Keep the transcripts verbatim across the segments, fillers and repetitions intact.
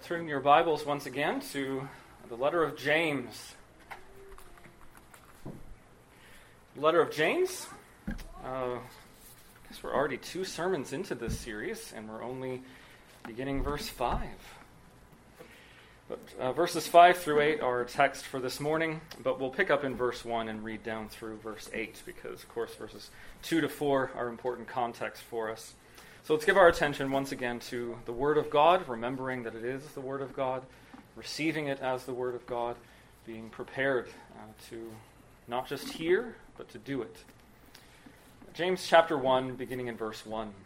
Turn your Bibles once again to the letter of James. The letter of James. Uh, I guess we're already two sermons into this series, and we're only beginning verse five. But uh, verses five through eight are our text for this morning, but we'll pick up in verse one and read down through verse eight, because, of course, verses two to four are important context for us. So let's give our attention once again to the Word of God, remembering that it is the Word of God, receiving it as the Word of God, being prepared uh, to not just hear, but to do it. James chapter one, beginning in verse one.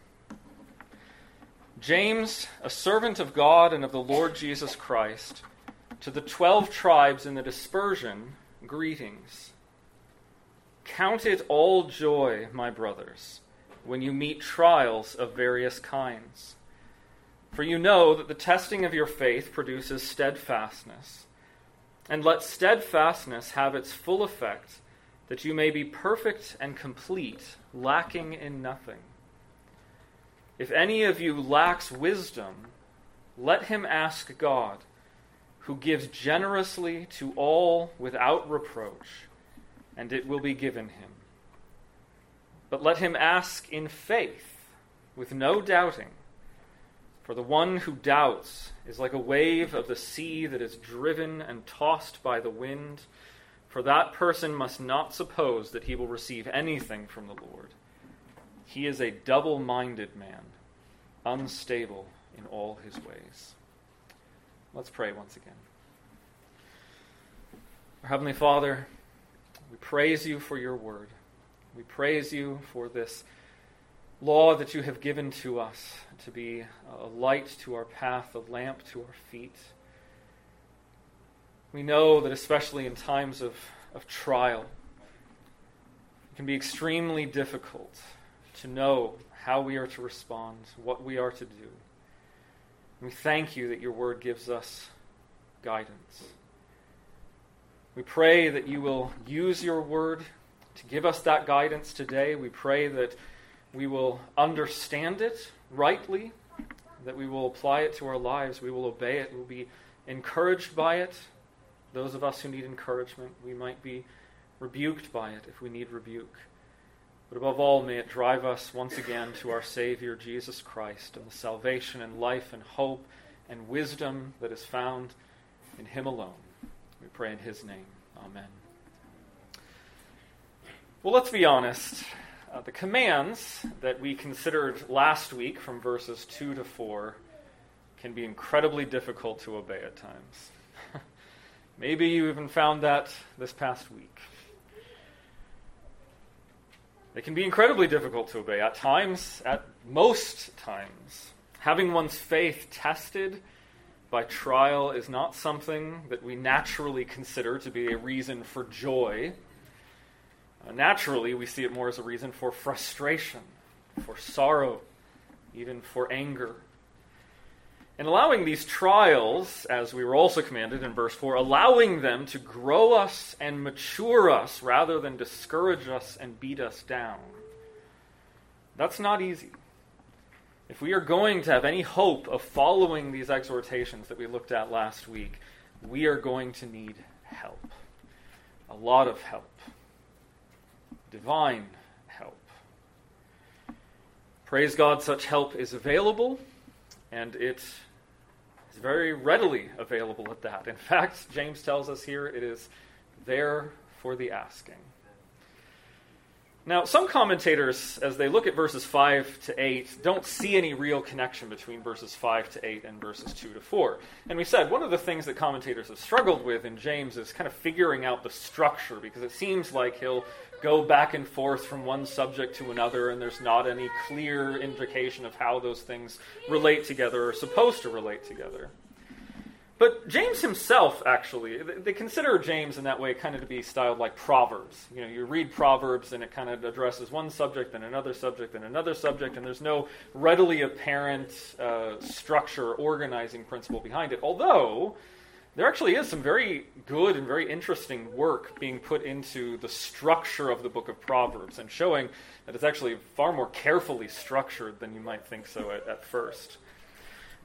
James, a servant of God and of the Lord Jesus Christ, to the twelve tribes in the dispersion, greetings. Count it all joy, my brothers, when you meet trials of various kinds. For you know that the testing of your faith produces steadfastness. And let steadfastness have its full effect, that you may be perfect and complete, lacking in nothing. If any of you lacks wisdom, let him ask God, who gives generously to all without reproach, and it will be given him. But let him ask in faith, with no doubting. For the one who doubts is like a wave of the sea that is driven and tossed by the wind. For that person must not suppose that he will receive anything from the Lord. He is a double-minded man, unstable in all his ways. Let's pray once again. Our Heavenly Father, we praise you for your word. We praise you for this law that you have given to us to be a light to our path, a lamp to our feet. We know that especially in times of, of trial, it can be extremely difficult to know how we are to respond, what we are to do. We thank you that your word gives us guidance. We pray that you will use your word to give us that guidance today. We pray that we will understand it rightly, that we will apply it to our lives, we will obey it, we will be encouraged by it. Those of us who need encouragement, we might be rebuked by it if we need rebuke. But above all, may it drive us once again to our Savior, Jesus Christ, and the salvation and life and hope and wisdom that is found in him alone. We pray in his name. Amen. Well, let's be honest. Uh, the commands that we considered last week from verses two to four can be incredibly difficult to obey at times. Maybe you even found that this past week. They can be incredibly difficult to obey at times, at most times. Having one's faith tested by trial is not something that we naturally consider to be a reason for joy. Uh, naturally, we see it more as a reason for frustration, for sorrow, even for anger. And allowing these trials, as we were also commanded in verse four, allowing them to grow us and mature us rather than discourage us and beat us down, that's not easy. If we are going to have any hope of following these exhortations that we looked at last week, we are going to need help. A lot of help. Divine help. Praise God, such help is available, and it is very readily available at that. In fact, James tells us here it is there for the asking. Now, some commentators, as they look at verses five to eight, don't see any real connection between verses five to eight and verses two to four. And we said one of the things that commentators have struggled with in James is kind of figuring out the structure, because it seems like he'll go back and forth from one subject to another, and there's not any clear indication of how those things relate together or are supposed to relate together. But James himself, actually, they consider James in that way kind of to be styled like Proverbs. You know, you read Proverbs and it kind of addresses one subject and another subject and another subject, and there's no readily apparent uh, structure or organizing principle behind it. Although, there actually is some very good and very interesting work being put into the structure of the book of Proverbs, and showing that it's actually far more carefully structured than you might think so at, at first.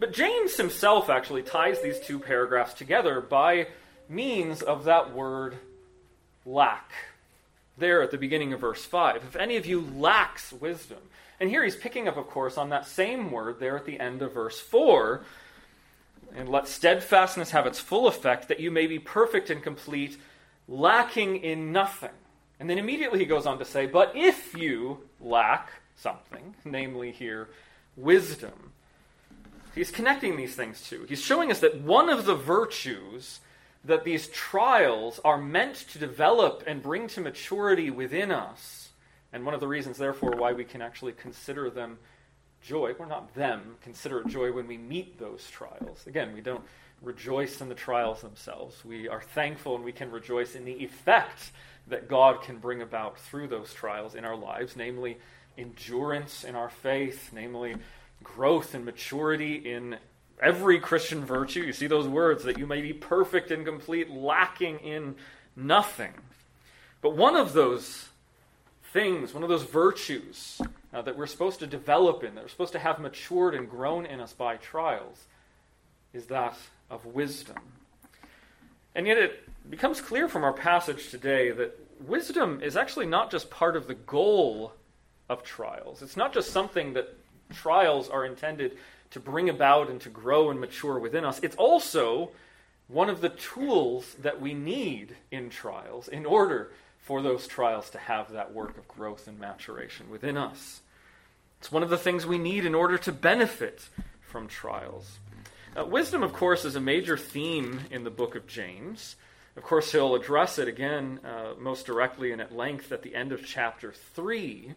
But James himself actually ties these two paragraphs together by means of that word lack. There at the beginning of verse five. If any of you lacks wisdom. And here he's picking up, of course, on that same word there at the end of verse four. And let steadfastness have its full effect, that you may be perfect and complete, lacking in nothing. And then immediately he goes on to say, but if you lack something, namely here, wisdom. He's connecting these things too. He's showing us that one of the virtues that these trials are meant to develop and bring to maturity within us, and one of the reasons, therefore, why we can actually consider them joy, well, not them, consider it joy when we meet those trials. Again, we don't rejoice in the trials themselves. We are thankful and we can rejoice in the effect that God can bring about through those trials in our lives, namely endurance in our faith, namely growth and maturity in every Christian virtue. You see those words, that you may be perfect and complete, lacking in nothing. But one of those things, one of those virtues uh, that we're supposed to develop in, that we're supposed to have matured and grown in us by trials, is that of wisdom. And yet it becomes clear from our passage today that wisdom is actually not just part of the goal of trials. It's not just something that trials are intended to bring about and to grow and mature within us. It's also one of the tools that we need in trials in order for those trials to have that work of growth and maturation within us. It's one of the things we need in order to benefit from trials. Uh, wisdom, of course, is a major theme in the book of James. Of course, he'll address it again uh, most directly and at length at the end of chapter three.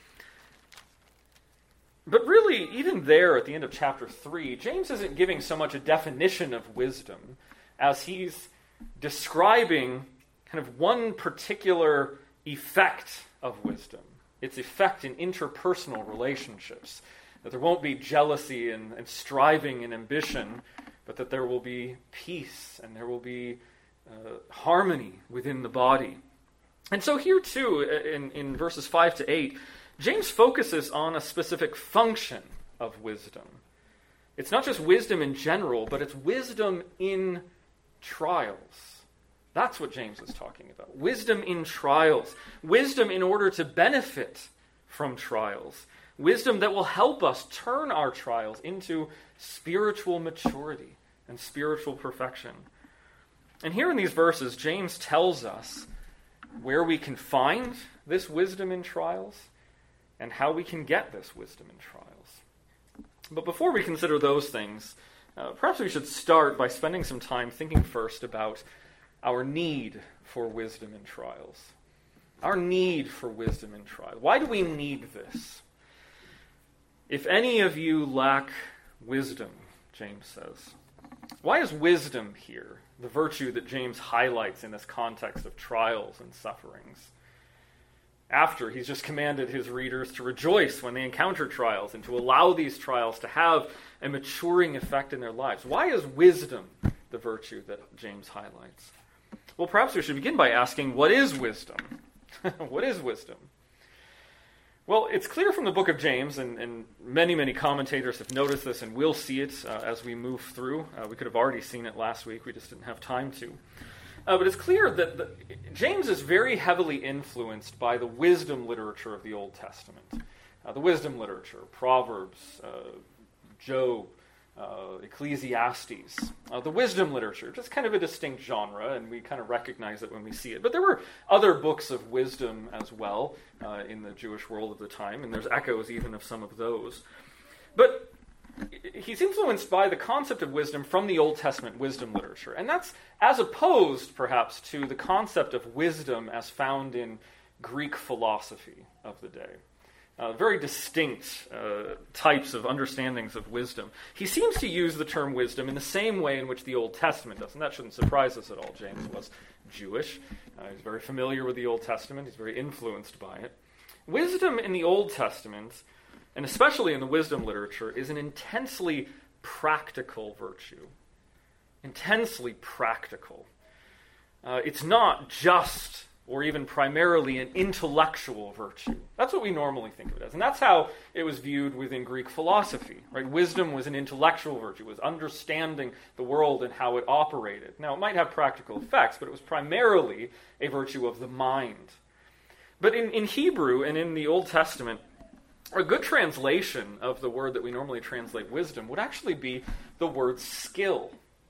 But really, even there at the end of chapter three, James isn't giving so much a definition of wisdom as he's describing kind of one particular effect of wisdom, its effect in interpersonal relationships. That there won't be jealousy and, and striving and ambition, but that there will be peace and there will be uh, harmony within the body. And so here too, in, in verses five to eight, James focuses on a specific function of wisdom. It's not just wisdom in general, but it's wisdom in trials. That's what James is talking about. Wisdom in trials. Wisdom in order to benefit from trials. Wisdom that will help us turn our trials into spiritual maturity and spiritual perfection. And here in these verses, James tells us where we can find this wisdom in trials and how we can get this wisdom in trials. But before we consider those things, uh, perhaps we should start by spending some time thinking first about our need for wisdom in trials. Our need for wisdom in trials. Why do we need this? If any of you lack wisdom, James says. Why is wisdom here the virtue that James highlights in this context of trials and sufferings? After he's just commanded his readers to rejoice when they encounter trials and to allow these trials to have a maturing effect in their lives. Why is wisdom the virtue that James highlights? Well, perhaps we should begin by asking, what is wisdom? What is wisdom? Well, it's clear from the book of James, and, and many, many commentators have noticed this, and will see it uh, as we move through. Uh, we could have already seen it last week, we just didn't have time to. Uh, but it's clear that the, James is very heavily influenced by the wisdom literature of the Old Testament. Uh, the wisdom literature, Proverbs, uh, Job, uh, Ecclesiastes. Uh, the wisdom literature, just kind of a distinct genre, and we kind of recognize it when we see it. But there were other books of wisdom as well uh, in the Jewish world of the time, and there's echoes even of some of those. But he's influenced by the concept of wisdom from the Old Testament wisdom literature. And that's as opposed, perhaps, to the concept of wisdom as found in Greek philosophy of the day. Uh, very distinct uh, types of understandings of wisdom. He seems to use the term wisdom in the same way in which the Old Testament does, and that shouldn't surprise us at all. James was Jewish. Uh, he's very familiar with the Old Testament. He's very influenced by it. Wisdom in the Old Testament, and especially in the wisdom literature, is an intensely practical virtue. Intensely practical. Uh, it's not just or even primarily an intellectual virtue. That's what we normally think of it as. And that's how it was viewed within Greek philosophy, right? Wisdom was an intellectual virtue, was understanding the world and how it operated. Now, it might have practical effects, but it was primarily a virtue of the mind. But in, in Hebrew and in the Old Testament, a good translation of the word that we normally translate wisdom would actually be the word skill.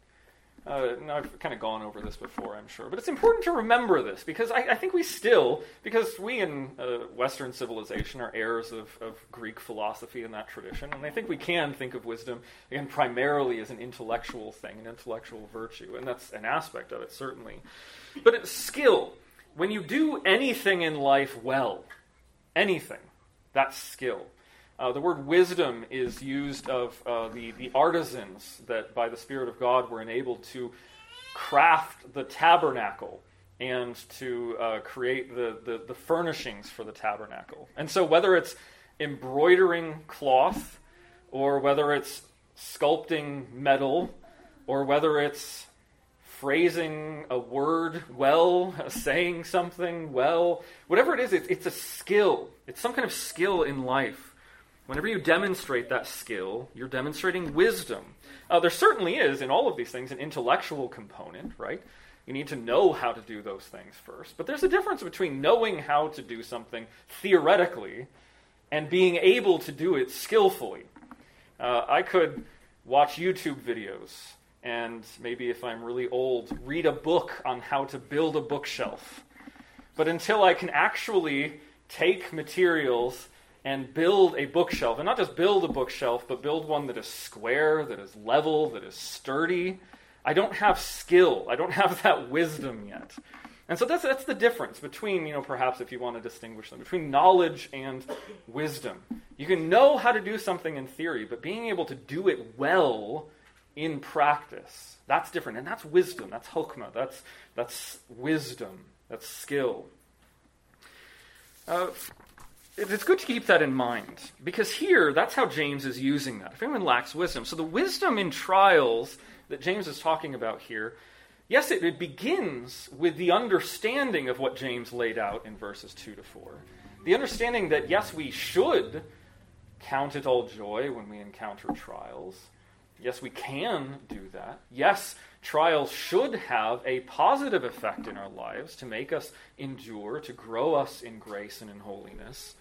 Uh, now I've kind of gone over this before, I'm sure, but it's important to remember this because I, I think we still, because we in uh, Western civilization are heirs of, of Greek philosophy and that tradition, and I think we can think of wisdom, again, primarily as an intellectual thing, an intellectual virtue, and that's an aspect of it, certainly. But it's skill. When you do anything in life well, anything, that's skill. Uh, the word wisdom is used of uh, the, the artisans that by the Spirit of God were enabled to craft the tabernacle and to uh, create the, the, the furnishings for the tabernacle. And so whether it's embroidering cloth or whether it's sculpting metal or whether it's phrasing a word well, saying something well, whatever it is, it, it's a skill. It's some kind of skill in life. Whenever you demonstrate that skill, you're demonstrating wisdom. Uh, there certainly is, in all of these things, an intellectual component, right? You need to know how to do those things first. But there's a difference between knowing how to do something theoretically and being able to do it skillfully. Uh, I could watch YouTube videos and maybe, if I'm really old, read a book on how to build a bookshelf. But until I can actually take materials and build a bookshelf, and not just build a bookshelf, but build one that is square, that is level, that is sturdy, I don't have skill. I don't have that wisdom yet. And so that's that's the difference between, you know, perhaps if you want to distinguish them, between knowledge and wisdom. You can know how to do something in theory, but being able to do it well in practice, that's different. And that's wisdom. That's chokmah. That's, that's wisdom. That's skill. Uh, It's good to keep that in mind, because here, that's how James is using that. If anyone lacks wisdom. So the wisdom in trials that James is talking about here, yes, it, it begins with the understanding of what James laid out in verses two to four. The understanding that, yes, we should count it all joy when we encounter trials. Yes, we can do that. Yes, trials should have a positive effect in our lives to make us endure, to grow us in grace and in holiness.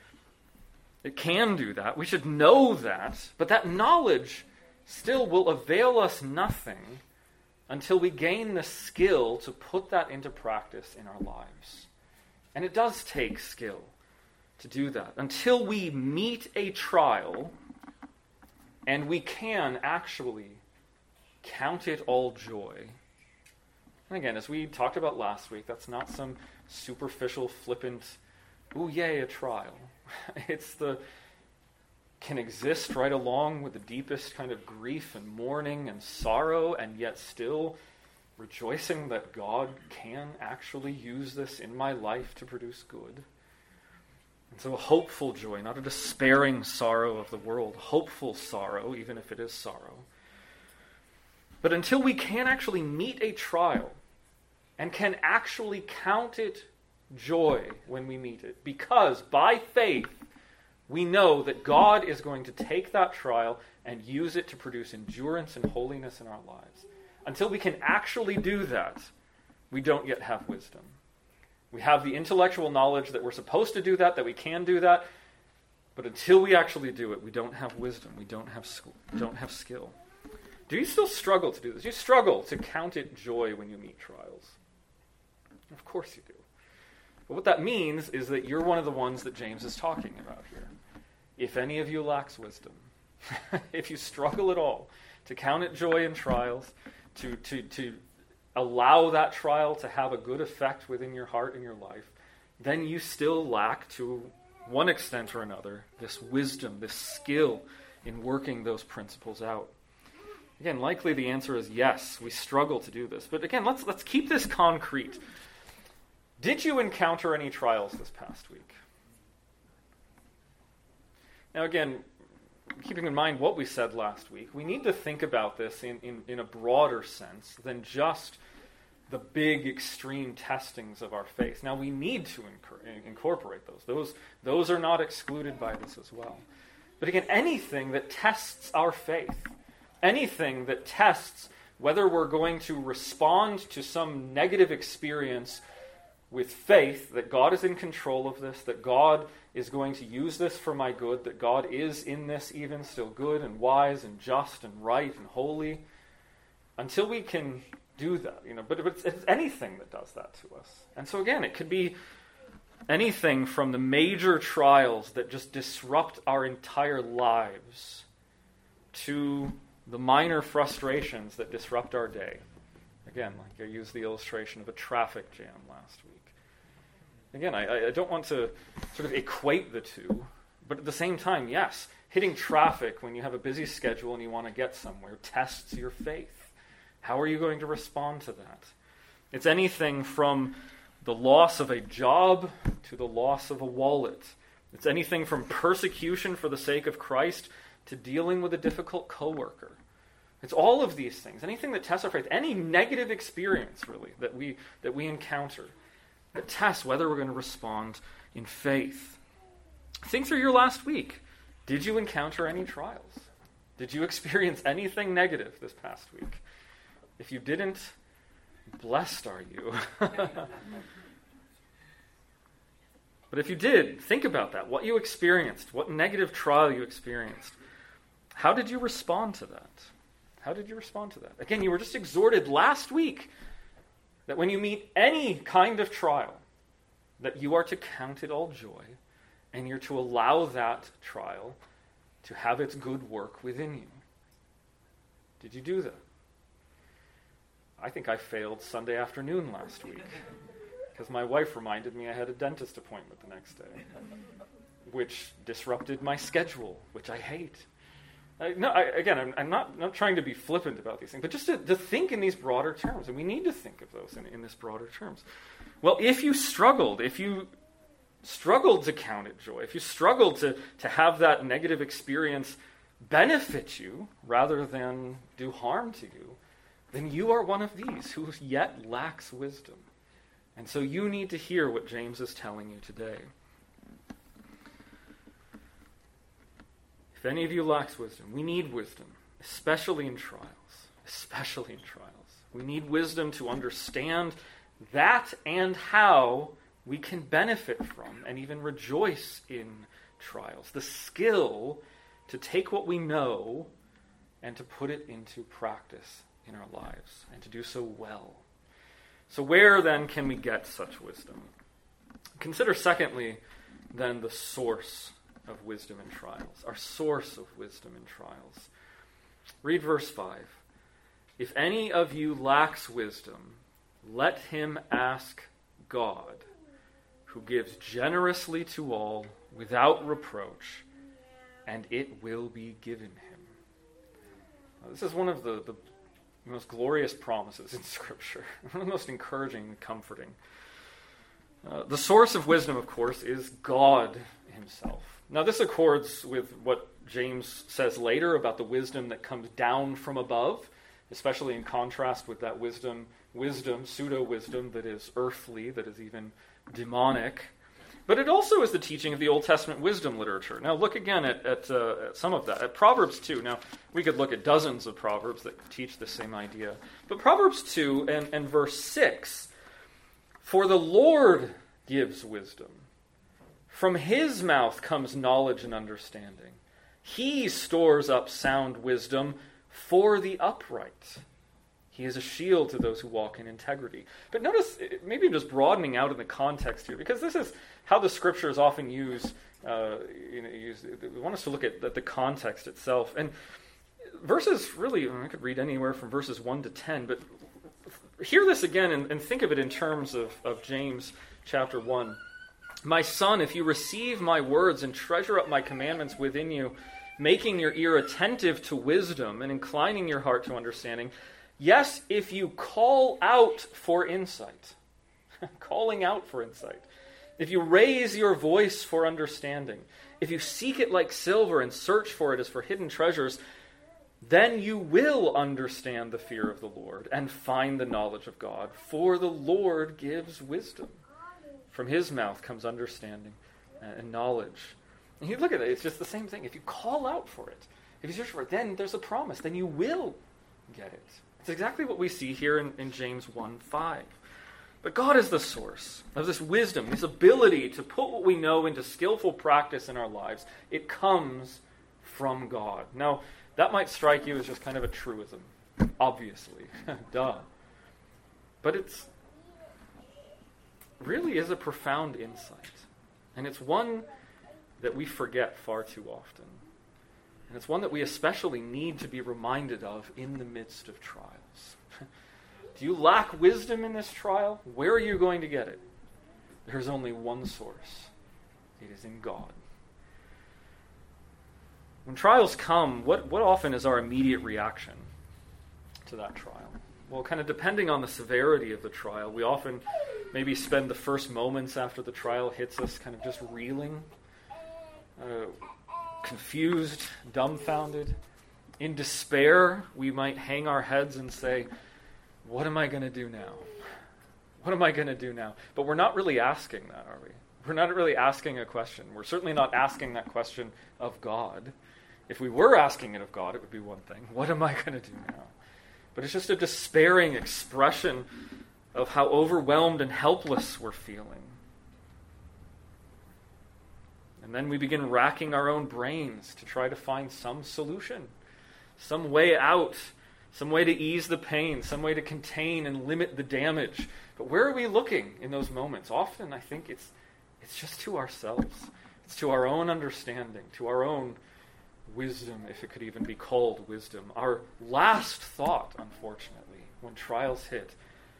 It can do that. We should know that, but that knowledge still will avail us nothing until we gain the skill to put that into practice in our lives. And it does take skill to do that. Until we meet a trial and we can actually count it all joy. And again, as we talked about last week, that's not some superficial, flippant, ooh, yay, a trial. It's the, can exist right along with the deepest kind of grief and mourning and sorrow, and yet still rejoicing that God can actually use this in my life to produce good. And so a hopeful joy, not a despairing sorrow of the world, hopeful sorrow, even if it is sorrow. But until we can actually meet a trial and can actually count it joy when we meet it, because by faith we know that God is going to take that trial and use it to produce endurance and holiness in our lives. Until we can actually do that, we don't yet have wisdom. We have the intellectual knowledge that we're supposed to do that, that we can do that, but until we actually do it, we don't have wisdom, we don't have school, we don't have skill. Do you still struggle to do this? Do you struggle to count it joy when you meet trials? Of course you do. But what that means is that you're one of the ones that James is talking about here. If any of you lacks wisdom, if you struggle at all to count it joy in trials, to, to, to allow that trial to have a good effect within your heart and your life, then you still lack, to one extent or another, this wisdom, this skill in working those principles out. Again, likely the answer is yes, we struggle to do this. But again, let's let's keep this concrete. Did you encounter any trials this past week? Now again, keeping in mind what we said last week, we need to think about this in, in, in a broader sense than just the big extreme testings of our faith. Now, we need to incor- incorporate those. Those those are not excluded by this as well. But again, anything that tests our faith, anything that tests whether we're going to respond to some negative experience with faith, that God is in control of this, that God is going to use this for my good, that God is in this even still good and wise and just and right and holy, until we can do that, you know, but it's, it's anything that does that to us. And so again, it could be anything from the major trials that just disrupt our entire lives to the minor frustrations that disrupt our day. Again, like I used the illustration of a traffic jam last week. Again, I, I don't want to sort of equate the two, but at the same time, yes, hitting traffic when you have a busy schedule and you want to get somewhere tests your faith. How are you going to respond to that? It's anything from the loss of a job to the loss of a wallet. It's anything from persecution for the sake of Christ to dealing with a difficult coworker. It's all of these things. Anything that tests our faith, any negative experience, really, that we that we encounter, that tests whether we're going to respond in faith. Think through your last week. Did you encounter any trials? Did you experience anything negative this past week? If you didn't, blessed are you. But if you did, think about that. What you experienced, what negative trial you experienced. How did you respond to that? How did you respond to that? Again, you were just exhorted last week that when you meet any kind of trial, that you are to count it all joy, and you're to allow that trial to have its good work within you. Did you do that? I think I failed Sunday afternoon last week because my wife reminded me I had a dentist appointment the next day, which disrupted my schedule, which I hate. I, no, I, again, I'm, I'm not, not trying to be flippant about these things, but just to, to think in these broader terms, and we need to think of those in, in this broader terms. Well, if you struggled, if you struggled to count it joy, if you struggled to, to have that negative experience benefit you rather than do harm to you, then you are one of these who yet lacks wisdom. And so you need to hear what James is telling you today. If any of you lacks wisdom, we need wisdom, especially in trials, especially in trials. We need wisdom to understand that and how we can benefit from and even rejoice in trials. The skill to take what we know and to put it into practice in our lives, and to do so well. So where then can we get such wisdom? Consider secondly, then, the source of wisdom in trials. Our source of wisdom in trials. Read verse five. If any of you lacks wisdom, let him ask God, who gives generously to all without reproach, and it will be given him. Now, this is one of the, the most glorious promises in Scripture, one of the most encouraging and comforting. Uh, the source of wisdom, of course, is God himself. Now, this accords with what James says later about the wisdom that comes down from above, especially in contrast with that wisdom, wisdom, pseudo-wisdom that is earthly, that is even demonic. But it also is the teaching of the Old Testament wisdom literature. Now look again at, at, uh, at some of that. At Proverbs two. Now, we could look at dozens of Proverbs that teach the same idea. But Proverbs two and, and verse six, for the Lord gives wisdom. From his mouth comes knowledge and understanding. He stores up sound wisdom for the upright. He is a shield to those who walk in integrity. But notice, maybe I'm just broadening out in the context here, because this is how the Scriptures often use, uh, you know, use, we want us to look at, at the context itself. And verses really, I could read anywhere from verses one to ten, but hear this again and, and think of it in terms of, of James chapter one. My son, if you receive my words and treasure up my commandments within you, making your ear attentive to wisdom and inclining your heart to understanding, yes, if you call out for insight, calling out for insight, if you raise your voice for understanding, if you seek it like silver and search for it as for hidden treasures, Then you will understand the fear of the Lord and find the knowledge of God, for the Lord gives wisdom. From his mouth comes understanding and knowledge. And you look at it, it's just the same thing. If you call out for it, if you search for it, then there's a promise. Then you will get it. It's exactly what we see here in, in James one five. But God is the source of this wisdom, this ability to put what we know into skillful practice in our lives. It comes from God. Now, that might strike you as just kind of a truism, obviously. Duh. But it's really is a profound insight. And it's one that we forget far too often. And it's one that we especially need to be reminded of in the midst of trials. Do you lack wisdom in this trial? Where are you going to get it? There's only one source. It is in God. When trials come, what, what often is our immediate reaction to that trial? Well, kind of depending on the severity of the trial, we often maybe spend the first moments after the trial hits us kind of just reeling, uh, confused, dumbfounded. In despair, we might hang our heads and say, what am I going to do now? What am I going to do now? But we're not really asking that, are we? We're not really asking a question. We're certainly not asking that question of God. If we were asking it of God, it would be one thing. What am I going to do now? But it's just a despairing expression of how overwhelmed and helpless we're feeling. And then we begin racking our own brains to try to find some solution, some way out, some way to ease the pain, some way to contain and limit the damage. But where are we looking in those moments? Often, I think it's it's just to ourselves. It's to our own understanding, to our own wisdom, if it could even be called wisdom. Our last thought, unfortunately, when trials hit,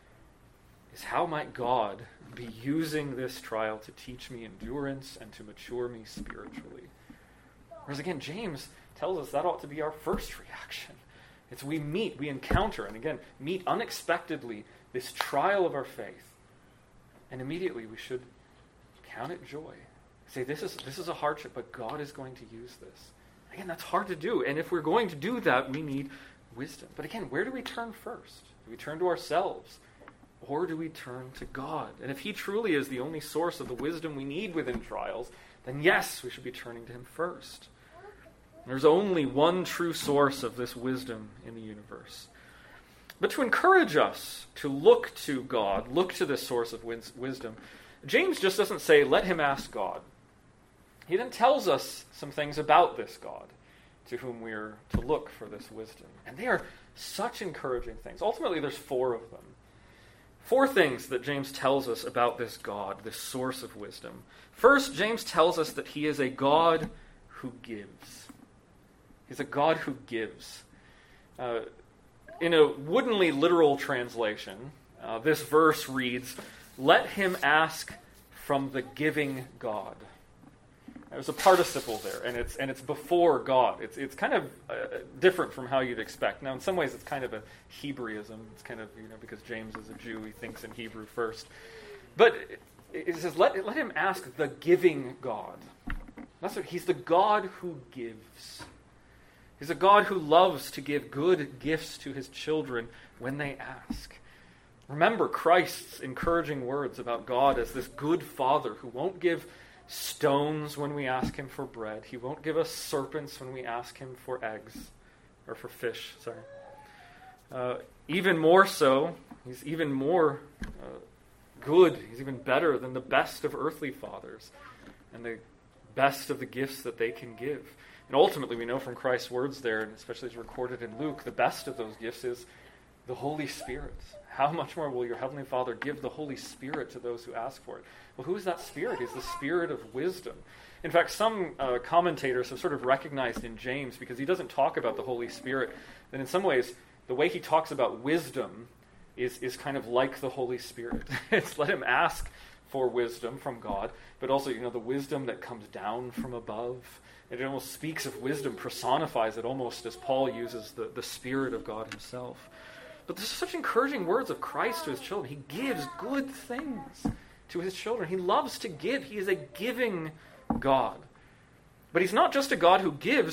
is how might God be using this trial to teach me endurance and to mature me spiritually? Whereas again, James tells us that ought to be our first reaction. It's we meet, we encounter, and again, meet unexpectedly this trial of our faith. And immediately we should count it joy. Say, this is this is a hardship, but God is going to use this. Again, that's hard to do. And if we're going to do that, we need wisdom. But again, where do we turn first? Do we turn to ourselves? Or do we turn to God? And if he truly is the only source of the wisdom we need within trials, then yes, we should be turning to him first. There's only one true source of this wisdom in the universe. But to encourage us to look to God, look to this source of wis- wisdom, James just doesn't say, let him ask God. He then tells us some things about this God to whom we're to look for this wisdom. And they are such encouraging things. Ultimately, there's four of them. Four things that James tells us about this God, this source of wisdom. First, James tells us that he is a God who gives. He's a God who gives. Uh, in a woodenly literal translation, uh, this verse reads, let him ask from the giving God. There's a participle there, and it's and it's before God. It's it's kind of uh, different from how you'd expect. Now, in some ways, it's kind of a Hebraism. It's kind of, you know, because James is a Jew, he thinks in Hebrew first. But it, it says, let, let him ask the giving God. That's what, he's the God who gives. He's a God who loves to give good gifts to his children when they ask. Remember Christ's encouraging words about God as this good Father who won't give stones when we ask him for bread. He won't give us serpents when we ask him for eggs, or for fish, sorry. Uh, even more so, he's even more uh, good, he's even better than the best of earthly fathers and the best of the gifts that they can give. And ultimately, we know from Christ's words there, and especially as recorded in Luke, the best of those gifts is the Holy Spirit. How much more will your Heavenly Father give the Holy Spirit to those who ask for it? Well, who is that Spirit? He's the Spirit of wisdom. In fact, some uh, commentators have sort of recognized in James, because he doesn't talk about the Holy Spirit, that in some ways, the way he talks about wisdom is, is kind of like the Holy Spirit. It's let him ask for wisdom from God, but also, you know, the wisdom that comes down from above. It almost speaks of wisdom, personifies it almost as Paul uses the, the Spirit of God himself. But there's such encouraging words of Christ to his children. He gives good things to his children. He loves to give. He is a giving God. But he's not just a God who gives,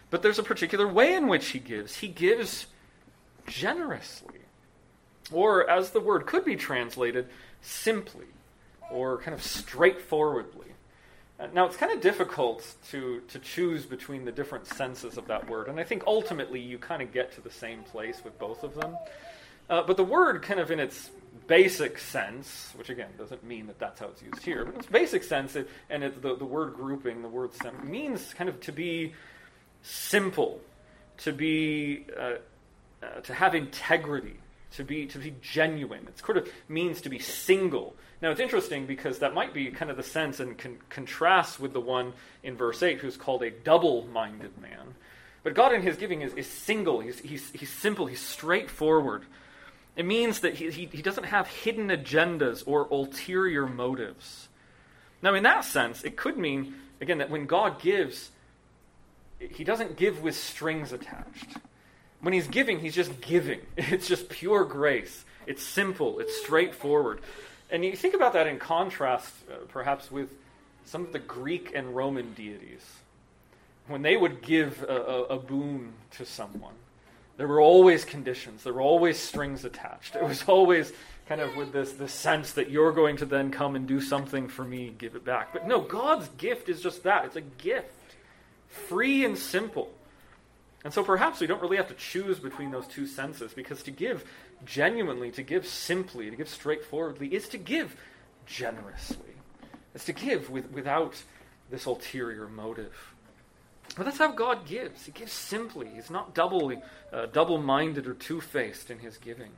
But there's a particular way in which he gives. He gives generously. Or, as the word could be translated, simply, or kind of straightforwardly. Now, it's kind of difficult to, to choose between the different senses of that word, and I think ultimately you kind of get to the same place with both of them. Uh, but the word, kind of in its basic sense, which again doesn't mean that that's how it's used here, but in its basic sense, it, and it, the, the word grouping, the word sem- means kind of to be simple, to be, uh, uh, to have integrity, to be to be genuine. It sort of means to be single. Now, it's interesting because that might be kind of the sense and con- contrasts with the one in verse eight who's called a double-minded man. But God in his giving is, is single. He's, he's, he's simple. He's straightforward. It means that he, he, he doesn't have hidden agendas or ulterior motives. Now, in that sense, it could mean, again, that when God gives, he doesn't give with strings attached. When he's giving, he's just giving. It's just pure grace. It's simple. It's straightforward. And you think about that in contrast, uh, perhaps, with some of the Greek and Roman deities. When they would give a, a, a boon to someone, there were always conditions. There were always strings attached. It was always kind of with this, this sense that you're going to then come and do something for me, give it back. But no, God's gift is just that. It's a gift. Free and simple. And so perhaps we don't really have to choose between those two senses, because to give genuinely, to give simply, to give straightforwardly, is to give generously. It's to give with, without this ulterior motive. But that's how God gives. He gives simply. He's not double, uh, double-minded or two-faced in his giving.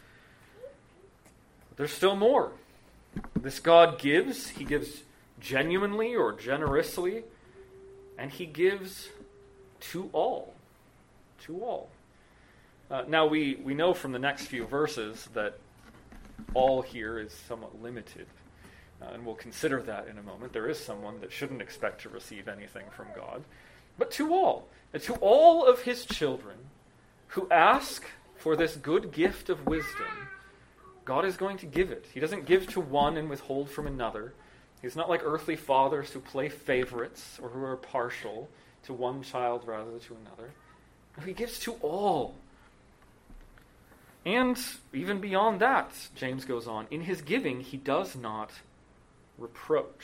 But there's still more. This God gives. He gives genuinely or generously, and he gives to all. To all. Uh, now, we, we know from the next few verses that all here is somewhat limited. Uh, and we'll consider that in a moment. There is someone that shouldn't expect to receive anything from God. But to all. And to all of his children who ask for this good gift of wisdom, God is going to give it. He doesn't give to one and withhold from another. He's not like earthly fathers who play favorites or who are partial to one child rather than to another. He gives to all. And even beyond that, James goes on, in his giving, he does not reproach.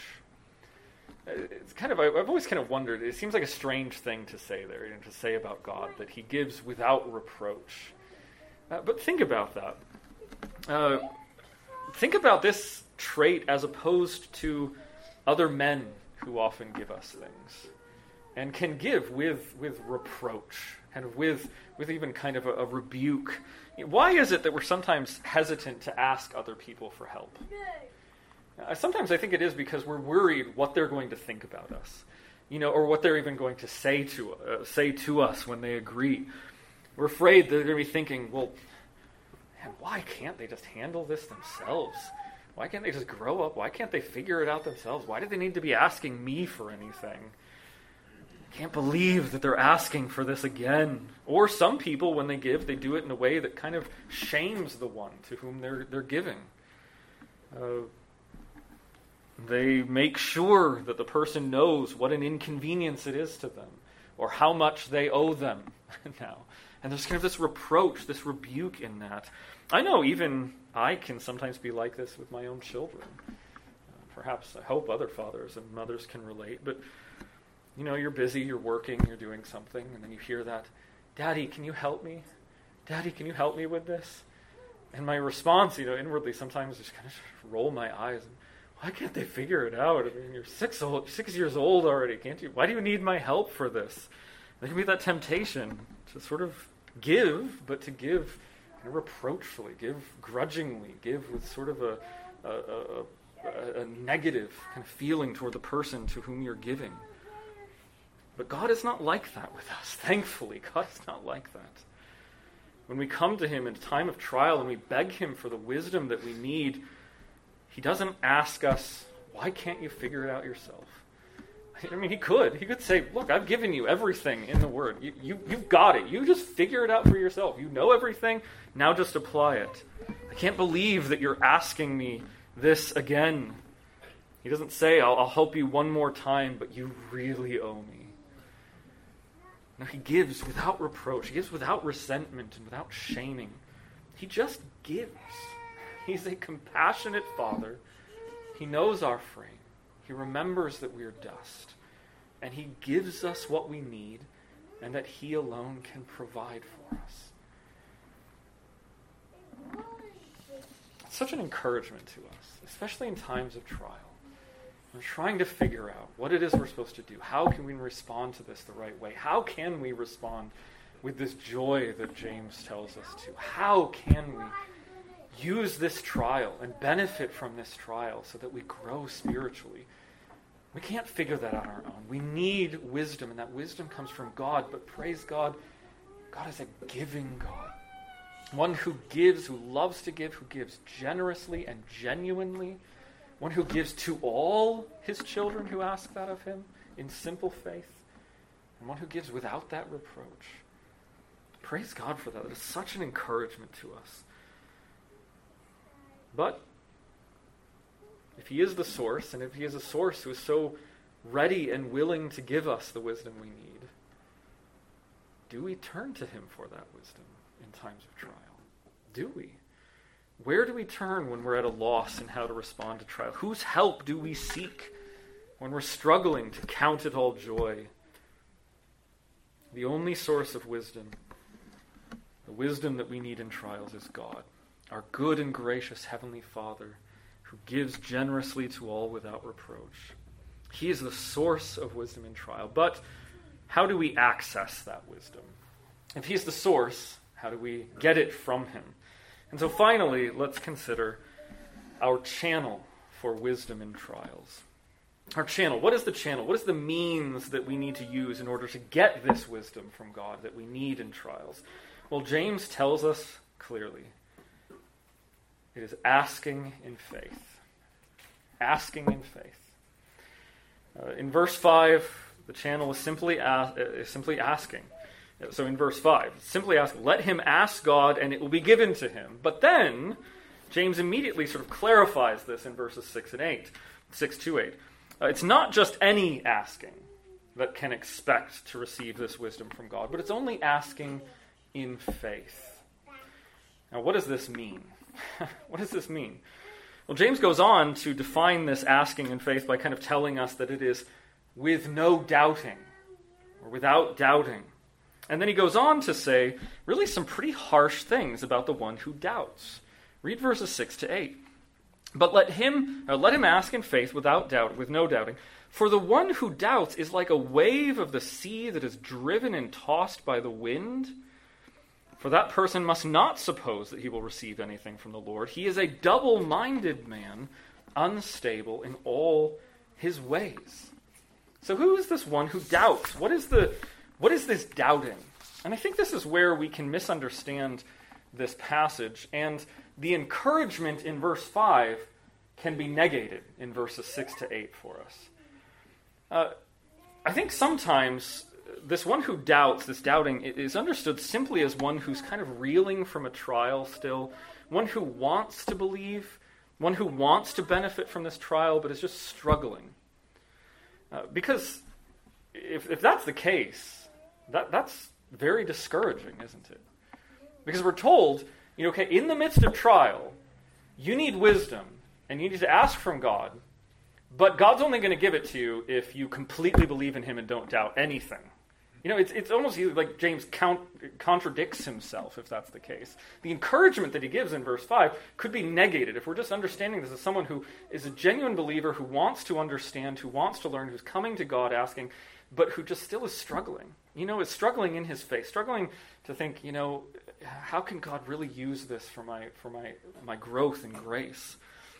It's kind of, I've always kind of wondered, it seems like a strange thing to say there, you know, to say about God, that he gives without reproach. Uh, but think about that. Uh, think about this trait as opposed to other men who often give us things, and can give with, with reproach. Kind of with, with even kind of a, a rebuke. Why is it that we're sometimes hesitant to ask other people for help? Uh, sometimes I think it is because we're worried what they're going to think about us, you know, or what they're even going to say to uh, say to us when they agree. We're afraid that they're going to be thinking, well, man, why can't they just handle this themselves? Why can't they just grow up? Why can't they figure it out themselves? Why do they need to be asking me for anything? Can't believe that they're asking for this again. Or some people, when they give, they do it in a way that kind of shames the one to whom they're they're giving. Uh, they make sure that the person knows what an inconvenience it is to them, or how much they owe them now. And there's kind of this reproach, this rebuke in that. I know even I can sometimes be like this with my own children. Uh, perhaps I hope other fathers and mothers can relate, but you know, you're busy, you're working, you're doing something, and then you hear that, Daddy, can you help me? Daddy, can you help me with this? And my response, you know, inwardly sometimes just kind of roll my eyes. And, why can't they figure it out? I mean, you're six old, six years old already, can't you? Why do you need my help for this? There can be that temptation to sort of give, but to give kind of reproachfully, give grudgingly, give with sort of a, a, a, a, a negative kind of feeling toward the person to whom you're giving. But God is not like that with us. Thankfully, God is not like that. When we come to him in a time of trial and we beg him for the wisdom that we need, he doesn't ask us, why can't you figure it out yourself? I mean, he could. He could say, look, I've given you everything in the Word. You, you, you've got it. You just figure it out for yourself. You know everything. Now just apply it. I can't believe that you're asking me this again. He doesn't say, I'll, I'll help you one more time, but you really owe me. No, he gives without reproach. He gives without resentment and without shaming. He just gives. He's a compassionate Father. He knows our frame. He remembers that we are dust. And he gives us what we need and that he alone can provide for us. It's such an encouragement to us, especially in times of trial. We're trying to figure out what it is we're supposed to do. How can we respond to this the right way? How can we respond with this joy that James tells us to? How can we use this trial and benefit from this trial so that we grow spiritually? We can't figure that out on our own. We need wisdom, and that wisdom comes from God. But praise God, God is a giving God. One who gives, who loves to give, who gives generously and genuinely. One who gives to all his children who ask that of him in simple faith. And one who gives without that reproach. Praise God for that. It is such an encouragement to us. But if he is the source, and if he is a source who is so ready and willing to give us the wisdom we need, do we turn to him for that wisdom in times of trial? Do we? Where do we turn when we're at a loss in how to respond to trial? Whose help do we seek when we're struggling to count it all joy? The only source of wisdom, the wisdom that we need in trials, is God, our good and gracious Heavenly Father, who gives generously to all without reproach. He is the source of wisdom in trial. But how do we access that wisdom? If he's the source, how do we get it from him? And so finally, let's consider our channel for wisdom in trials. Our channel. What is the channel? What is the means that we need to use in order to get this wisdom from God that we need in trials? Well, James tells us clearly. It is asking in faith. Asking in faith. Uh, in verse five, the channel is simply, a- is simply asking. So in verse five, simply ask, let him ask God and it will be given to him. But then, James immediately sort of clarifies this in verses six and eight, six to eight. Uh, it's not just any asking that can expect to receive this wisdom from God, but it's only asking in faith. Now, what does this mean? What does this mean? Well, James goes on to define this asking in faith by kind of telling us that it is with no doubting, or without doubting. And then he goes on to say really some pretty harsh things about the one who doubts. Read verses six to eight. But let him uh, let him ask in faith without doubt, with no doubting. For the one who doubts is like a wave of the sea that is driven and tossed by the wind. For that person must not suppose that he will receive anything from the Lord. He is a double-minded man, unstable in all his ways. So who is this one who doubts? What is the what is this doubting? And I think this is where we can misunderstand this passage, and the encouragement in verse five can be negated in verses six to eight for us. Uh, I think sometimes this one who doubts, this doubting, is understood simply as one who's kind of reeling from a trial still, one who wants to believe, one who wants to benefit from this trial, but is just struggling. Uh, because if, if that's the case, that, that's very discouraging, isn't it? Because we're told, you know, okay, in the midst of trial, you need wisdom, and you need to ask from God, but God's only going to give it to you if you completely believe in him and don't doubt anything. You know, it's it's almost like James count, contradicts himself, if that's the case. The encouragement that he gives in verse five could be negated if we're just understanding this as someone who is a genuine believer, who wants to understand, who wants to learn, who's coming to God asking, but who just still is struggling. You know, is struggling in his faith, struggling to think, you know, how can God really use this for my for my my growth and grace?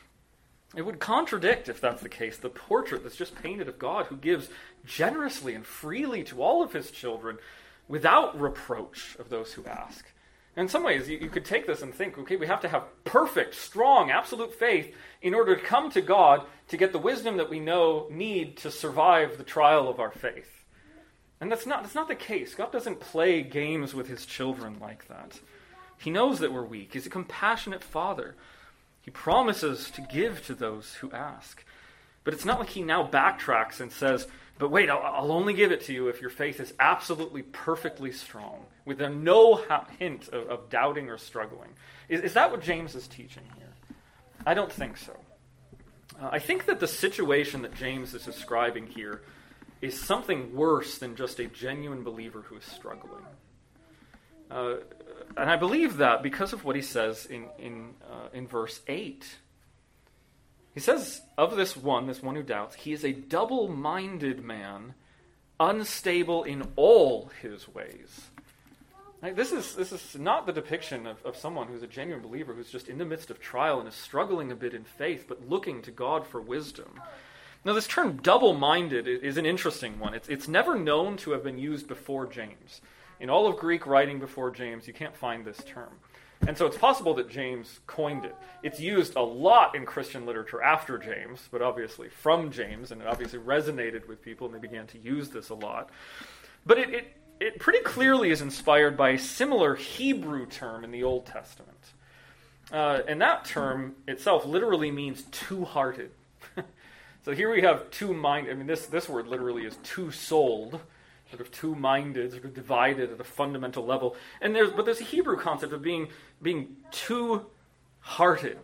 It would contradict, if that's the case, the portrait that's just painted of God who gives generously and freely to all of his children without reproach of those who ask. And in some ways, you, you could take this and think, okay, we have to have perfect, strong, absolute faith in order to come to God to get the wisdom that we know need to survive the trial of our faith. And that's not, that's not the case. God doesn't play games with his children like that. He knows that we're weak. He's a compassionate father. He promises to give to those who ask. But it's not like he now backtracks and says, But wait, I'll, I'll only give it to you if your faith is absolutely perfectly strong, with no ha- hint of, of doubting or struggling. Is, is that what James is teaching here? I don't think so. Uh, I think that the situation that James is describing here is something worse than just a genuine believer who is struggling. Uh, and I believe that because of what he says in, in, uh, in verse eight. He says of this one, this one who doubts, he is a double-minded man, unstable in all his ways. Like, this is this is not the depiction of, of someone who's a genuine believer who's just in the midst of trial and is struggling a bit in faith, but looking to God for wisdom. Now, this term double-minded is an interesting one. It's, it's never known to have been used before James. In all of Greek writing before James, you can't find this term. And so it's possible that James coined it. It's used a lot in Christian literature after James, but obviously from James, and it obviously resonated with people, and they began to use this a lot. But it, it, it pretty clearly is inspired by a similar Hebrew term in the Old Testament. Uh, and that term itself literally means two-hearted. So here we have two-minded. I mean, this, this word literally is two-souled, sort of two-minded, sort of divided at a fundamental level. And there's, but there's a Hebrew concept of being being two-hearted.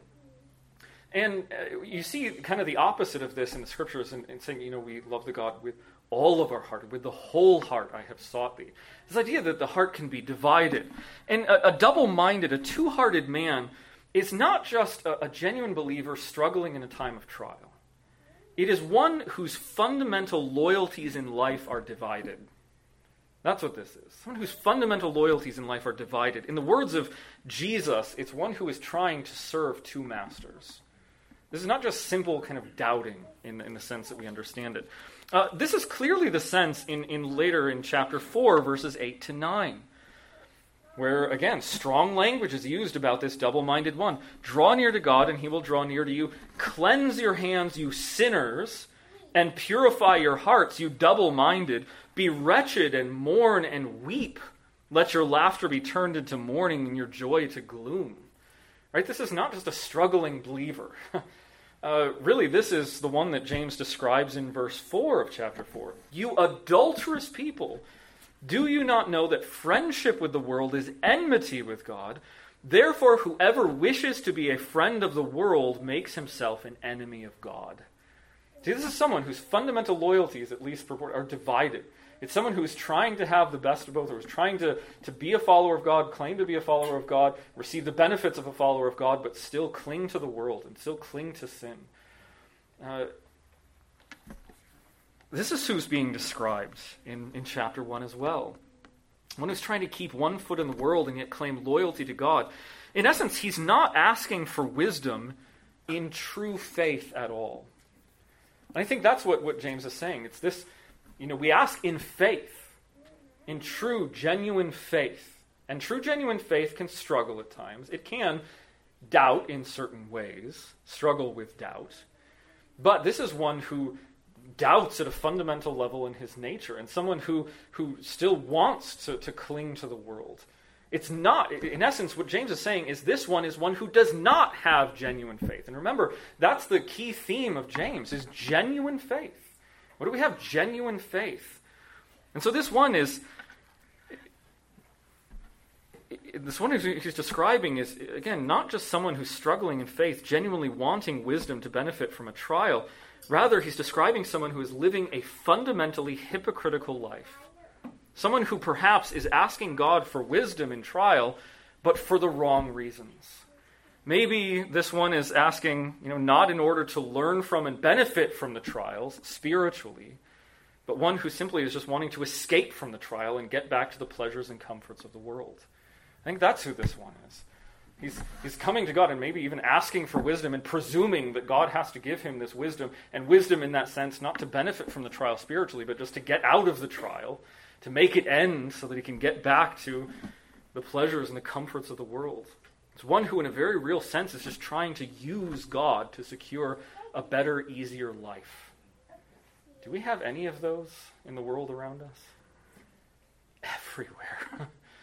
And uh, you see kind of the opposite of this in the scriptures, in, in saying, you know, we love the God with all of our heart, with the whole heart I have sought thee. This idea that the heart can be divided. And a, a double-minded, a two-hearted man is not just a, a genuine believer struggling in a time of trial. It is one whose fundamental loyalties in life are divided. That's what this is. Someone whose fundamental loyalties in life are divided. In the words of Jesus, it's one who is trying to serve two masters. This is not just simple kind of doubting in, in the sense that we understand it. Uh, this is clearly the sense in, in later in chapter four, verses eight to nine, where, again, strong language is used about this double-minded one. Draw near to God, and he will draw near to you. Cleanse your hands, you sinners, and purify your hearts, you double-minded. Be wretched and mourn and weep. Let your laughter be turned into mourning and your joy to gloom. Right? This is not just a struggling believer. uh, really, this is the one that James describes in verse four of chapter four. You adulterous people, do you not know that friendship with the world is enmity with God? Therefore, whoever wishes to be a friend of the world makes himself an enemy of God. See, this is someone whose fundamental loyalties, at least purport, are divided. It's someone who is trying to have the best of both, or is trying to, to be a follower of God, claim to be a follower of God, receive the benefits of a follower of God, but still cling to the world and still cling to sin. Uh, this is who's being described in, in chapter one as well. One who's trying to keep one foot in the world and yet claim loyalty to God. In essence, he's not asking for wisdom in true faith at all. And I think that's what, what James is saying. It's this, you know, we ask in faith, in true, genuine faith. And true, genuine faith can struggle at times. It can doubt in certain ways, struggle with doubt. But this is one who doubts at a fundamental level in his nature, and someone who, who still wants to, to cling to the world. It's not, in essence, what James is saying is this one is one who does not have genuine faith. And remember, that's the key theme of James, is genuine faith. What do we have? Genuine faith. And so this one is, this one he's describing is, again, not just someone who's struggling in faith, genuinely wanting wisdom to benefit from a trial. Rather, he's describing someone who is living a fundamentally hypocritical life. Someone who perhaps is asking God for wisdom in trial, but for the wrong reasons. Maybe this one is asking, you know, not in order to learn from and benefit from the trials spiritually, but one who simply is just wanting to escape from the trial and get back to the pleasures and comforts of the world. I think that's who this one is. He's, he's coming to God and maybe even asking for wisdom and presuming that God has to give him this wisdom, and wisdom in that sense, not to benefit from the trial spiritually, but just to get out of the trial, to make it end so that he can get back to the pleasures and the comforts of the world. It's one who, in a very real sense, is just trying to use God to secure a better, easier life. Do we have any of those in the world around us? Everywhere.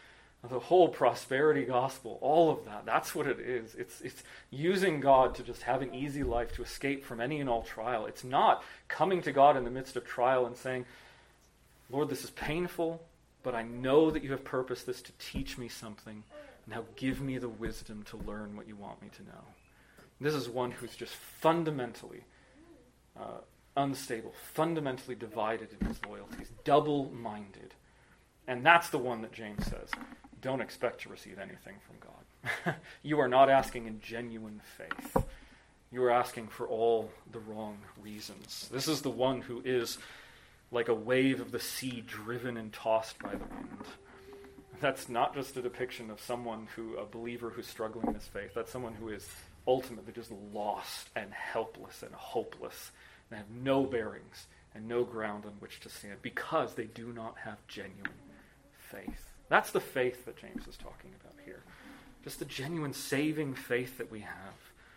The whole prosperity gospel, all of that, that's what it is. It's, it's using God to just have an easy life, to escape from any and all trial. It's not coming to God in the midst of trial and saying, Lord, this is painful, but I know that you have purposed this to teach me something. Now give me the wisdom to learn what you want me to know. This is one who's just fundamentally uh, unstable, fundamentally divided in his loyalties, double-minded. And that's the one that James says, don't expect to receive anything from God. You are not asking in genuine faith. You are asking for all the wrong reasons. This is the one who is like a wave of the sea driven and tossed by the wind. That's not just a depiction of someone who, a believer who's struggling in his faith. That's someone who is ultimately just lost and helpless and hopeless and have no bearings and no ground on which to stand because they do not have genuine faith. That's the faith that James is talking about here. Just the genuine saving faith that we have.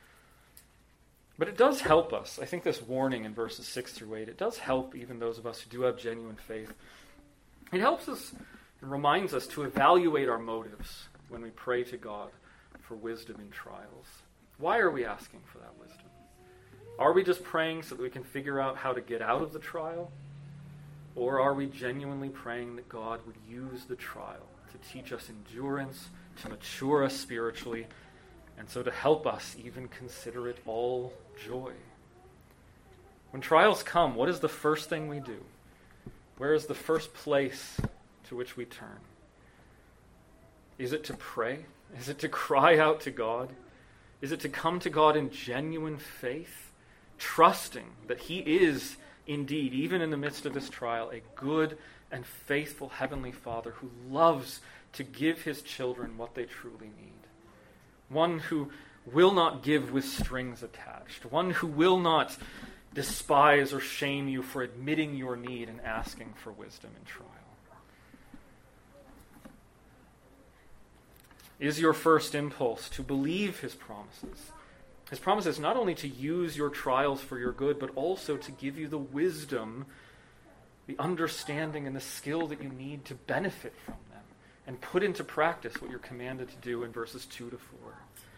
But it does help us. I think this warning in verses six through eight, it does help even those of us who do have genuine faith. It helps us and reminds us to evaluate our motives when we pray to God for wisdom in trials. Why are we asking for that wisdom? Are we just praying so that we can figure out how to get out of the trial? Or are we genuinely praying that God would use the trial to teach us endurance, to mature us spiritually, and so to help us even consider it all joy? When trials come, what is the first thing we do? Where is the first place to which we turn? Is it to pray? Is it to cry out to God? Is it to come to God in genuine faith, trusting that he is indeed, even in the midst of this trial, a good and faithful Heavenly Father who loves to give his children what they truly need? One who will not give with strings attached. One who will not despise or shame you for admitting your need and asking for wisdom in trial. Is your first impulse to believe his promises? His promise is not only to use your trials for your good, but also to give you the wisdom, the understanding, and the skill that you need to benefit from them and put into practice what you're commanded to do in verses two to four.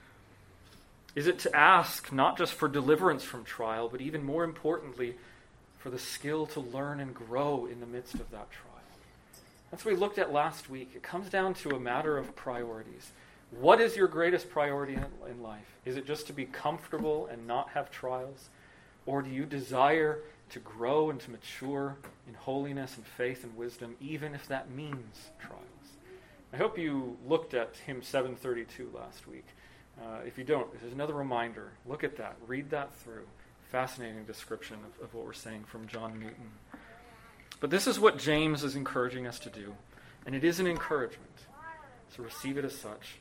Is it to ask not just for deliverance from trial, but even more importantly, for the skill to learn and grow in the midst of that trial? That's what we looked at last week. It comes down to a matter of priorities. What is your greatest priority in life? Is it just to be comfortable and not have trials? Or do you desire to grow and to mature in holiness and faith and wisdom, even if that means trials? I hope you looked at hymn seven thirty-two last week. Uh, if you don't, there's another reminder. Look at that. Read that through. Fascinating description of, of what we're saying from John Newton. But this is what James is encouraging us to do. And it is an encouragement. So receive it as such.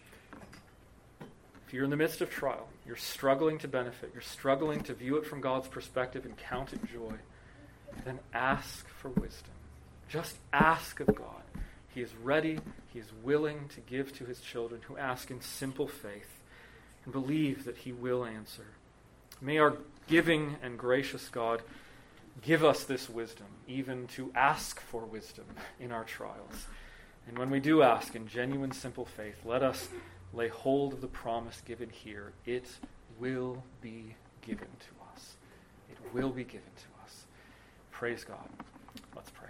If you're in the midst of trial, you're struggling to benefit, you're struggling to view it from God's perspective and count it joy, then ask for wisdom. Just ask of God. He is ready, he is willing to give to his children who ask in simple faith and believe that he will answer. May our giving and gracious God give us this wisdom, even to ask for wisdom in our trials. And when we do ask in genuine simple faith, let us lay hold of the promise given here. It will be given to us. It will be given to us. Praise God. Let's pray.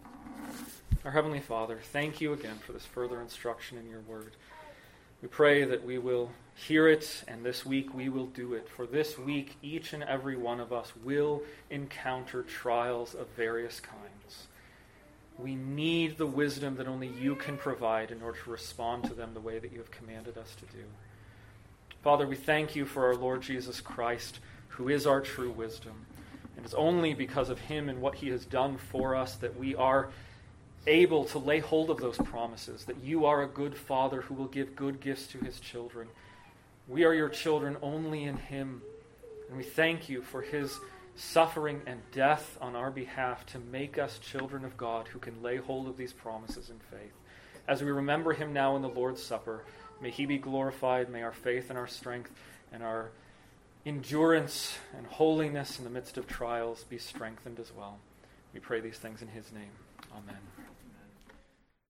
Our Heavenly Father, thank you again for this further instruction in your word. We pray that we will hear it, and this week we will do it. For this week, each and every one of us will encounter trials of various kinds. We need the wisdom that only you can provide in order to respond to them the way that you have commanded us to do. Father, we thank you for our Lord Jesus Christ, who is our true wisdom. And it's only because of him and what he has done for us that we are able to lay hold of those promises, that you are a good Father who will give good gifts to his children. We are your children only in him. And we thank you for his suffering and death on our behalf to make us children of God who can lay hold of these promises in faith. As we remember him now in the Lord's Supper, may he be glorified, may our faith and our strength and our endurance and holiness in the midst of trials be strengthened as well. We pray these things in his name. Amen.